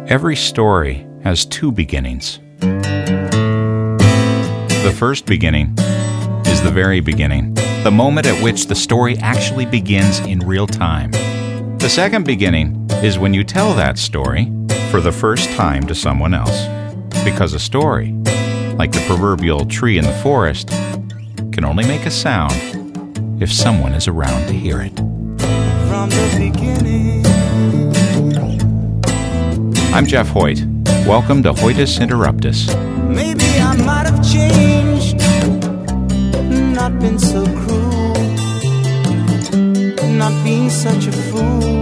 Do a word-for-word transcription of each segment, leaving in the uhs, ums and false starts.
Every story has two beginnings. The first beginning is the very beginning, the moment at which the story actually begins in real time. The second beginning is when you tell that story for the first time to someone else. Because a story, like the proverbial tree in the forest, can only make a sound if someone is around to hear it. From the beginning. I'm Jeff Hoyt. Welcome to Hoytus Interruptus. Maybe I might have changed, not been so cruel, not being such a fool.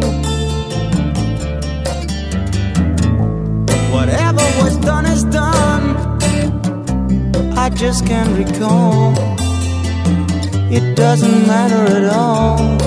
Whatever was done is done, I just can't recall. It doesn't matter at all.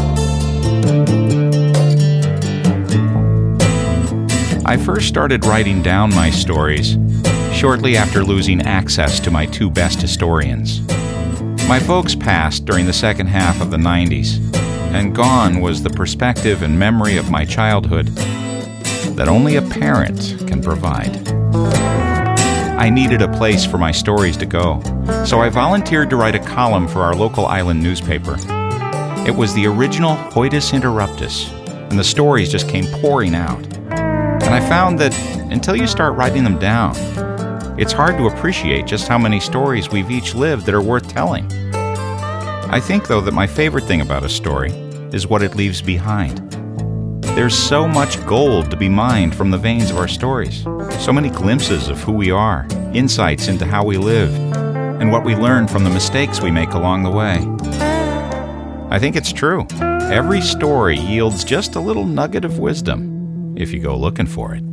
I first started writing down my stories shortly after losing access to my two best historians. My folks passed during the second half of the nineties, and gone was the perspective and memory of my childhood that only a parent can provide. I needed a place for my stories to go, so I volunteered to write a column for our local island newspaper. It was the original Hoytus Interruptus, and the stories just came pouring out. And I found that until you start writing them down, it's hard to appreciate just how many stories we've each lived that are worth telling. I think, though, that my favorite thing about a story is what it leaves behind. There's so much gold to be mined from the veins of our stories, so many glimpses of who we are, insights into how we live, and what we learn from the mistakes we make along the way. I think it's true. Every story yields just a little nugget of wisdom, if you go looking for it.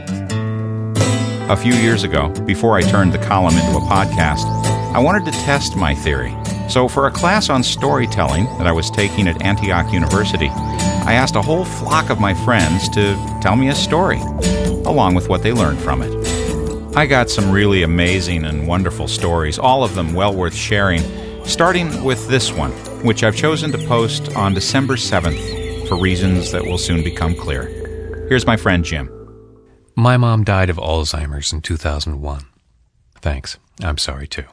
A few years ago, before I turned the column into a podcast, I wanted to test my theory. So for a class on storytelling that I was taking at Antioch University, I asked a whole flock of my friends to tell me a story, along with what they learned from it. I got some really amazing and wonderful stories, all of them well worth sharing, starting with this one, which I've chosen to post on December seventh for reasons that will soon become clear. Here's my friend Jim. My mom died of Alzheimer's in two thousand one. Thanks. I'm sorry, too.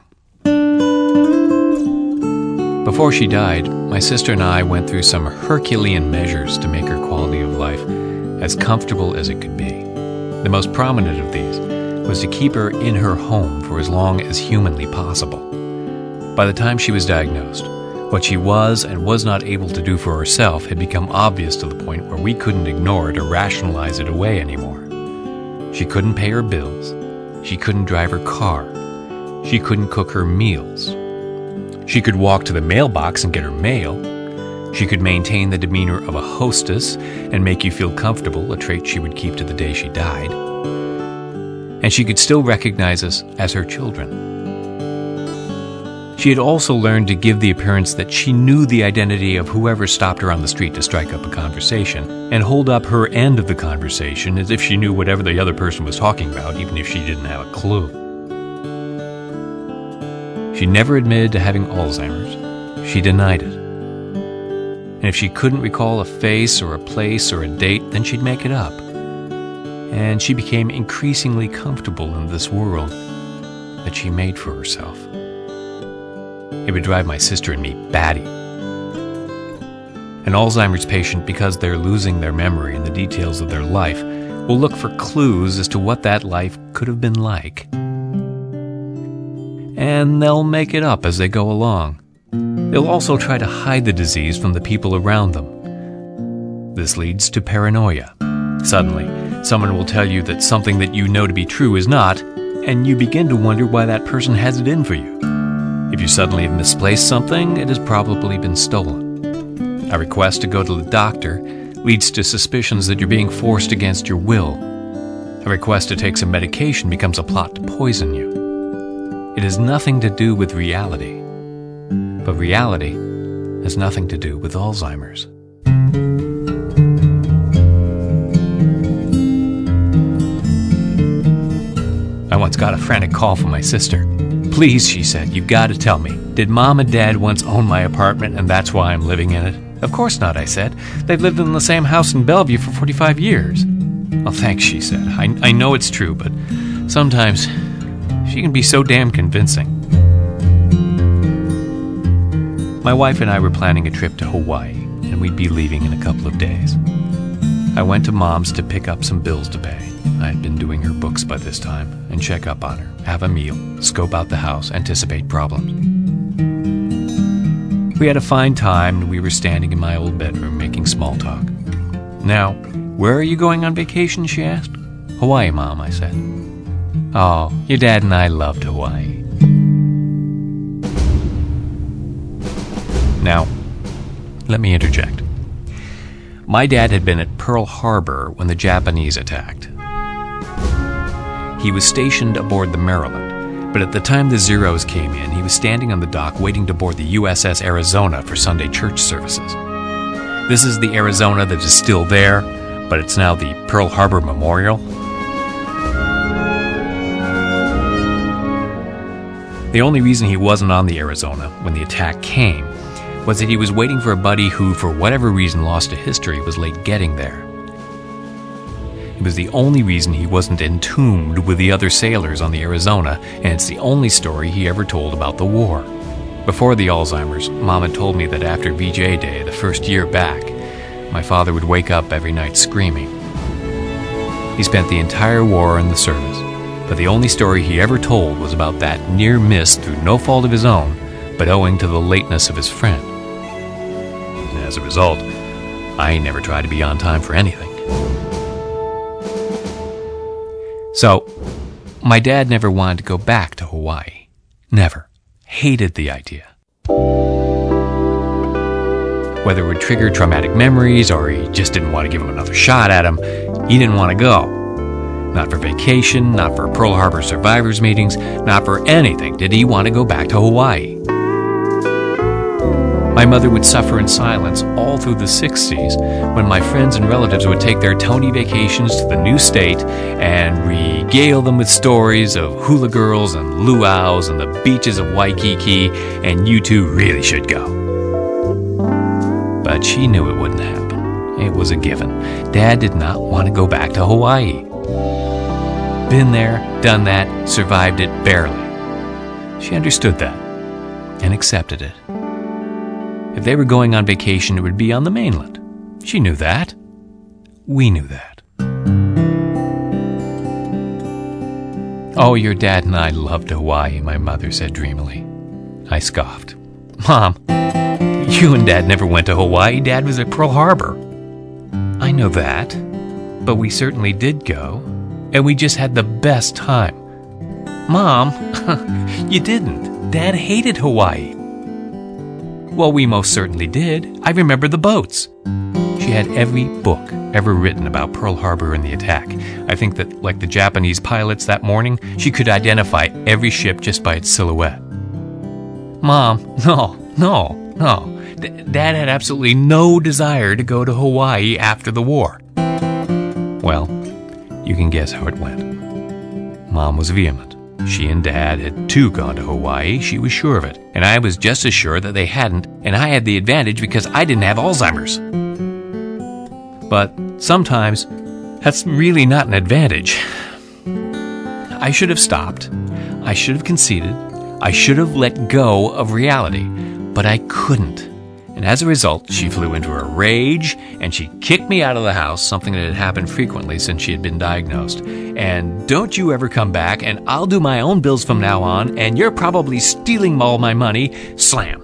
Before she died, my sister and I went through some Herculean measures to make her quality of life as comfortable as it could be. The most prominent of these was to keep her in her home for as long as humanly possible. By the time she was diagnosed, what she was and was not able to do for herself had become obvious to the point where we couldn't ignore it or rationalize it away anymore. She couldn't pay her bills. She couldn't drive her car. She couldn't cook her meals. She could walk to the mailbox and get her mail. She could maintain the demeanor of a hostess and make you feel comfortable, a trait she would keep to the day she died. And she could still recognize us as her children. She had also learned to give the appearance that she knew the identity of whoever stopped her on the street to strike up a conversation, and hold up her end of the conversation as if she knew whatever the other person was talking about, even if she didn't have a clue. She never admitted to having Alzheimer's. She denied it. And if she couldn't recall a face or a place or a date, then she'd make it up. And she became increasingly comfortable in this world that she made for herself. It would drive my sister and me batty. An Alzheimer's patient, because they're losing their memory and the details of their life, will look for clues as to what that life could have been like. And they'll make it up as they go along. They'll also try to hide the disease from the people around them. This leads to paranoia. Suddenly, someone will tell you that something that you know to be true is not, and you begin to wonder why that person has it in for you. If you suddenly have misplaced something, it has probably been stolen. A request to go to the doctor leads to suspicions that you're being forced against your will. A request to take some medication becomes a plot to poison you. It has nothing to do with reality. But reality has nothing to do with Alzheimer's. I once got a frantic call from my sister. "Please," she said, "you've got to tell me. Did Mom and Dad once own my apartment and that's why I'm living in it?" "Of course not," I said. "They've lived in the same house in Bellevue for forty-five years. "Well, thanks," she said. I, I know it's true, but sometimes she can be so damn convincing. My wife and I were planning a trip to Hawaii, and we'd be leaving in a couple of days. I went to Mom's to pick up some bills to pay. I had been doing her books by this time, and check up on her, have a meal, scope out the house, anticipate problems. We had a fine time, and we were standing in my old bedroom making small talk. "Now, where are you going on vacation?" she asked. "Hawaii, Mom," I said. "Oh, your dad and I loved Hawaii." Now, let me interject. My dad had been at Pearl Harbor when the Japanese attacked. He was stationed aboard the Maryland, but at the time the Zeros came in, he was standing on the dock waiting to board the U S S Arizona for Sunday church services. This is the Arizona that is still there, but it's now the Pearl Harbor Memorial. The only reason he wasn't on the Arizona when the attack came was that he was waiting for a buddy who, for whatever reason lost to history, was late getting there. It was the only reason he wasn't entombed with the other sailors on the Arizona, and it's the only story he ever told about the war. Before the Alzheimer's, Mom had told me that after V J Day, the first year back, my father would wake up every night screaming. He spent the entire war in the service, but the only story he ever told was about that near miss through no fault of his own, but owing to the lateness of his friend. And as a result, I never tried to be on time for anything. So, my dad never wanted to go back to Hawaii. Never. Hated the idea. Whether it would trigger traumatic memories or he just didn't want to give him another shot at him, he didn't want to go. Not for vacation, not for Pearl Harbor survivors meetings, not for anything did he want to go back to Hawaii. My mother would suffer in silence all through the sixties when my friends and relatives would take their Tony vacations to the new state and regale them with stories of hula girls and luau's and the beaches of Waikiki, and you two really should go. But she knew it wouldn't happen. It was a given. Dad did not want to go back to Hawaii. Been there, done that, survived it barely. She understood that and accepted it. If they were going on vacation, it would be on the mainland. She knew that. We knew that. "Oh, your dad and I loved Hawaii," my mother said dreamily. I scoffed. "Mom, you and Dad never went to Hawaii. Dad was at Pearl Harbor." "I know that, but we certainly did go, and we just had the best time." "Mom, you didn't. Dad hated Hawaii." "Well, we most certainly did. I remember the boats." She had every book ever written about Pearl Harbor and the attack. I think that, like the Japanese pilots that morning, she could identify every ship just by its silhouette. "Mom, no, no, no. D- Dad had absolutely no desire to go to Hawaii after the war." Well, you can guess how it went. Mom was vehement. She and Dad had too gone to Hawaii, she was sure of it, and I was just as sure that they hadn't, and I had the advantage because I didn't have Alzheimer's. But sometimes, that's really not an advantage. I should have stopped. I should have conceded. I should have let go of reality, but I couldn't. And as a result, she flew into a rage, and she kicked me out of the house, something that had happened frequently since she had been diagnosed. And don't you ever come back, and I'll do my own bills from now on, and you're probably stealing all my money. Slam.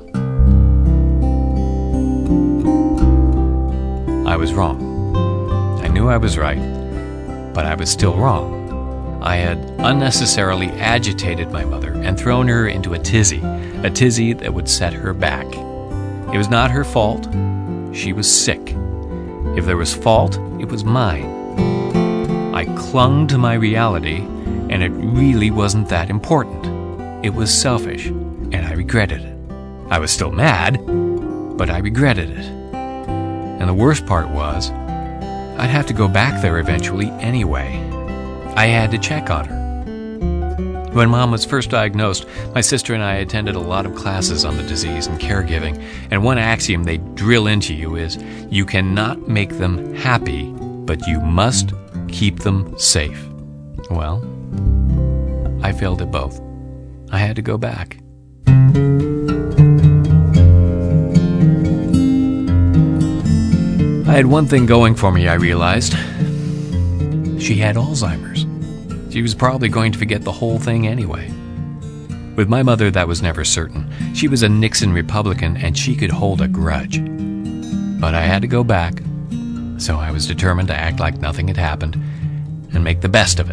I was wrong. I knew I was right, but I was still wrong. I had unnecessarily agitated my mother and thrown her into a tizzy, a tizzy that would set her back. It was not her fault. She was sick. If there was fault, it was mine. I clung to my reality, and it really wasn't that important. It was selfish, and I regretted it. I was still mad, but I regretted it. And the worst part was, I'd have to go back there eventually anyway. I had to check on her. When Mom was first diagnosed, my sister and I attended a lot of classes on the disease and caregiving, and one axiom they drill into you is, you cannot make them happy, but you must keep them safe. Well, I failed at both. I had to go back. I had one thing going for me, I realized. She had Alzheimer's. She was probably going to forget the whole thing anyway. With my mother, that was never certain. She was a Nixon Republican, and she could hold a grudge. But I had to go back, so I was determined to act like nothing had happened and make the best of it.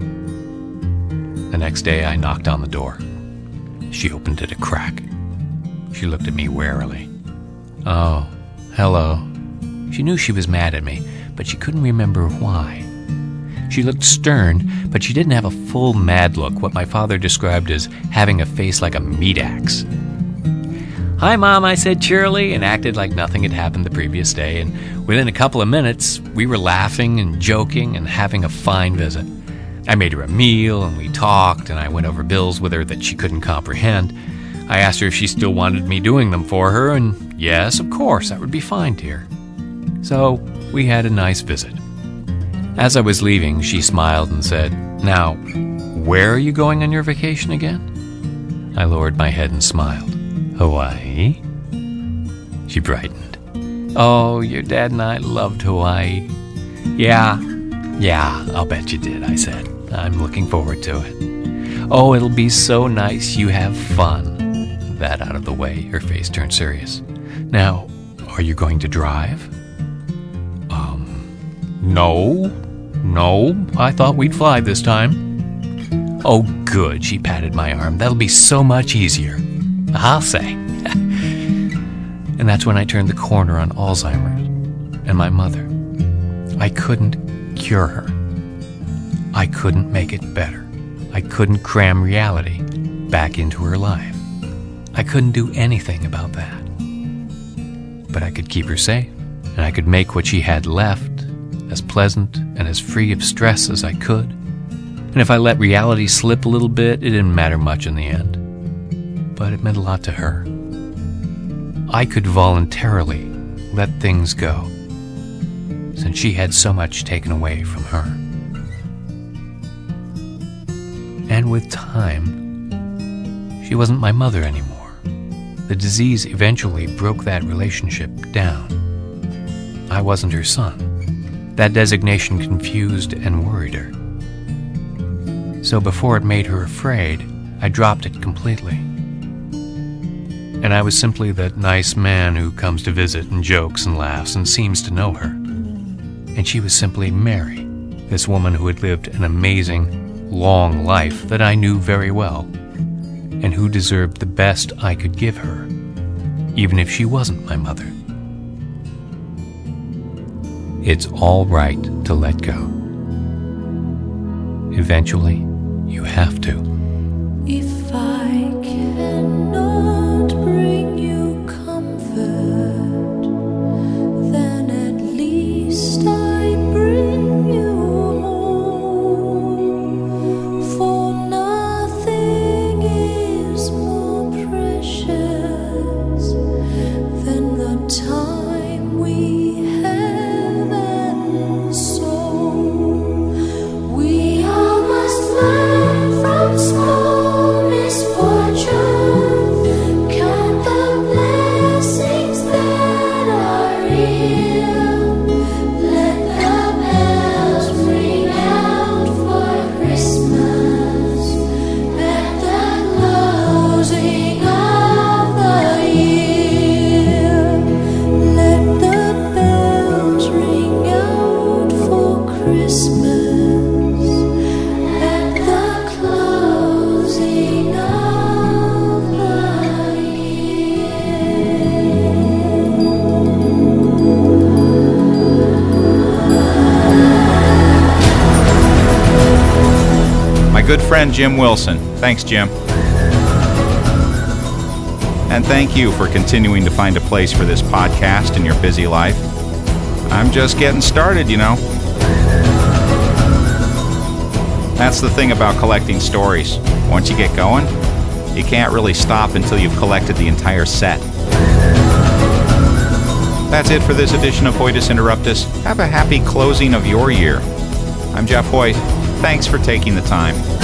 The next day, I knocked on the door. She opened it a crack. She looked at me warily. Oh, hello. She knew she was mad at me, but she couldn't remember why. She looked stern, but she didn't have a full mad look, what my father described as having a face like a meat axe. "Hi, Mom," I said cheerily, and acted like nothing had happened the previous day, and within a couple of minutes, we were laughing and joking and having a fine visit. I made her a meal, and we talked, and I went over bills with her that she couldn't comprehend. I asked her if she still wanted me doing them for her, and yes, of course, that would be fine, dear. So we had a nice visit. As I was leaving, she smiled and said, "Now, where are you going on your vacation again?" I lowered my head and smiled. "Hawaii?" She brightened. "Oh, your dad and I loved Hawaii." Yeah, yeah, I'll bet you did, I said. "I'm looking forward to it." "Oh, it'll be so nice. You have fun." That out of the way, her face turned serious. "Now, are you going to drive?" Um, no, no, I thought we'd fly this time. "Oh, good," she patted my arm. "That'll be so much easier. I'll say." And that's when I turned the corner on Alzheimer's and my mother. I couldn't cure her. I couldn't make it better. I couldn't cram reality back into her life. I couldn't do anything about that. But I could keep her safe, and I could make what she had left as pleasant and as free of stress as I could. And if I let reality slip a little bit, it didn't matter much in the end. But it meant a lot to her. I could voluntarily let things go, since she had so much taken away from her. And with time, she wasn't my mother anymore. The disease eventually broke that relationship down. I wasn't her son. That designation confused and worried her. So before it made her afraid, I dropped it completely. And I was simply that nice man who comes to visit and jokes and laughs and seems to know her. And she was simply Mary, this woman who had lived an amazing, long life that I knew very well, and who deserved the best I could give her, even if she wasn't my mother. It's all right to let go. Eventually, you have to. If I cannot bring you comfort, then at least I bring you home. For nothing is more precious than the time we have and so we all must learn from small misfortune. Count the blessings that are real. Let the bells ring out for Christmas at the closing of the year. Let the bells ring out for Christmas at the closing of the My good friend Jim Wilson. Thanks, Jim. And thank you for continuing to find a place for this podcast in your busy life. I'm just getting started, you know. That's the thing about collecting stories. Once you get going, you can't really stop until you've collected the entire set. That's it for this edition of Hoitus Interruptus. Have a happy closing of your year. I'm Jeff Hoyt. Thanks for taking the time.